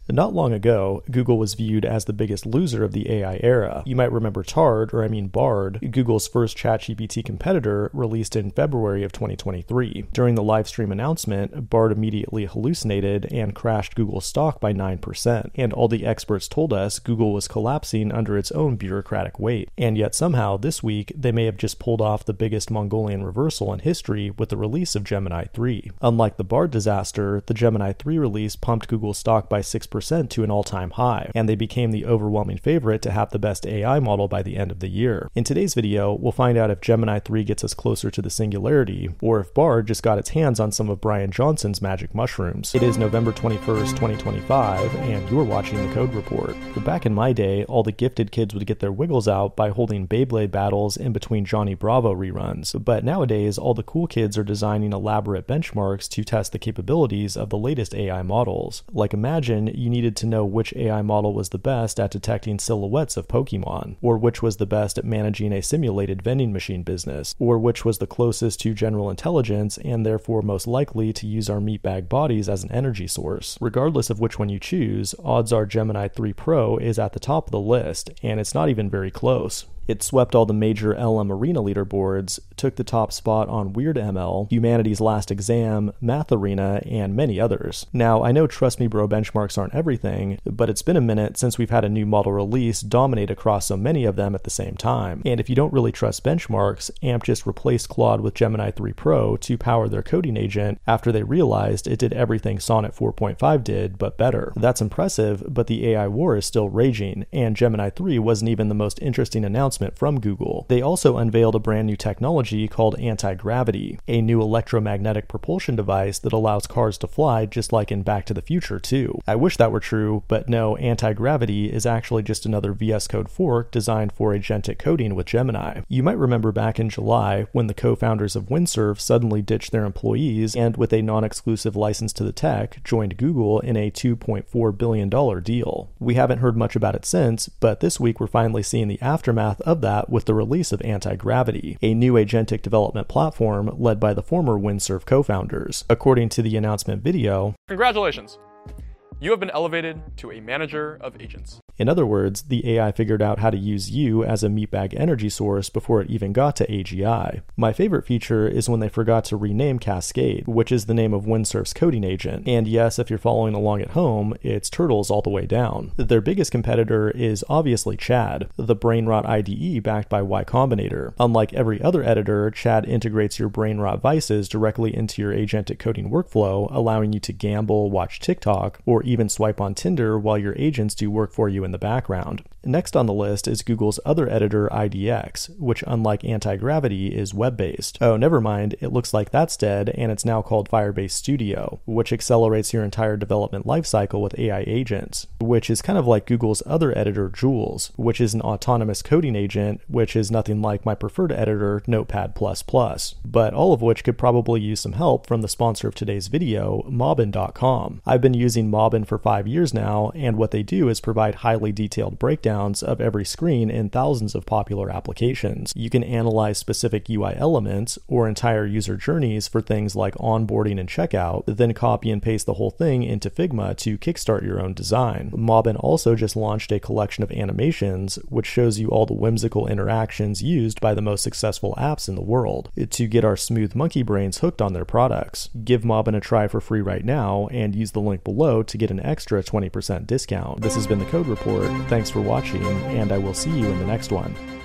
Not long ago, Google was viewed as the biggest loser of the AI era. You might remember Bard, Google's first ChatGPT competitor, released in February of 2023. During the livestream announcement, Bard immediately hallucinated and crashed Google's stock by 9%, and all the experts told us Google was collapsing under its own bureaucratic weight. And yet somehow, this week, they may have just pulled off the biggest Mongolian reversal in history with the release of Gemini 3. Unlike the Bard disaster, the Gemini 3 release pumped Google's stock by 6% to an all-time high, and they became the overwhelming favorite to have the best AI model by the end of the year. In today's video, we'll find out if Gemini 3 gets us closer to the singularity, or if Bard just got its hands on some of Brian Johnson's magic mushrooms. It is November 21st, 2025, and you're watching The Code Report. Back in my day, all the gifted kids would get their wiggles out by holding Beyblade battles in between Johnny Bravo reruns, but nowadays all the cool kids are designing elaborate benchmarks to test the capabilities of the latest AI models. Like, imagine you needed to know which AI model was the best at detecting silhouettes of Pokemon, or which was the best at managing a simulated vending machine business, or which was the closest to general intelligence and therefore most likely to use our meatbag bodies as an energy source. Regardless of which one you choose, odds are Gemini 3 Pro is at the top of the list, and it's not even very close. It swept all the major LM Arena leaderboards, took the top spot on WeirdML, Humanity's Last Exam, Math Arena, and many others. Now, I know Trust Me Bro benchmarks aren't everything, but it's been a minute since we've had a new model release dominate across so many of them at the same time. And if you don't really trust benchmarks, AMP just replaced Claude with Gemini 3 Pro to power their coding agent after they realized it did everything Sonnet 4.5 did, but better. That's impressive, but the AI war is still raging, and Gemini 3 wasn't even the most interesting announcement from Google. They also unveiled a brand new technology called anti-gravity, a new electromagnetic propulsion device that allows cars to fly just like in Back to the Future 2. I wish that were true, but no, anti-gravity is actually just another VS Code fork designed for agentic coding with Gemini. You might remember back in July when the co-founders of Windsurf suddenly ditched their employees and with a non-exclusive license to the tech joined Google in a $2.4 billion deal. We haven't heard much about it since, but this week we're finally seeing the aftermath of that with the release of Anti-Gravity, a new agentic development platform led by the former Windsurf co-founders. According to the announcement video, "Congratulations! You have been elevated to a manager of agents." In other words, the AI figured out how to use you as a meatbag energy source before it even got to AGI. My favorite feature is when they forgot to rename Cascade, which is the name of Windsurf's coding agent. And yes, if you're following along at home, it's turtles all the way down. Their biggest competitor is obviously Chad, the brainrot IDE backed by Y Combinator. Unlike every other editor, Chad integrates your brainrot vices directly into your agentic coding workflow, allowing you to gamble, watch TikTok, or even swipe on Tinder while your agents do work for you in the background. Next on the list is Google's other editor, IDX, which unlike Anti-Gravity is web-based. Oh, never mind, it looks like that's dead, and it's now called Firebase Studio, which accelerates your entire development lifecycle with AI agents, which is kind of like Google's other editor, Jules, which is an autonomous coding agent, which is nothing like my preferred editor, Notepad++, but all of which could probably use some help from the sponsor of today's video, Mobbin.com. I've been using Mobbin for 5 years now, and what they do is provide highly detailed breakdowns of every screen in thousands of popular applications. You can analyze specific UI elements or entire user journeys for things like onboarding and checkout, then copy and paste the whole thing into Figma to kickstart your own design. Mobbin also just launched a collection of animations which shows you all the whimsical interactions used by the most successful apps in the world to get our smooth monkey brains hooked on their products. Give Mobbin a try for free right now and use the link below to get an extra 20% discount. This has been The Code Report. Thanks for watching, and I will see you in the next one.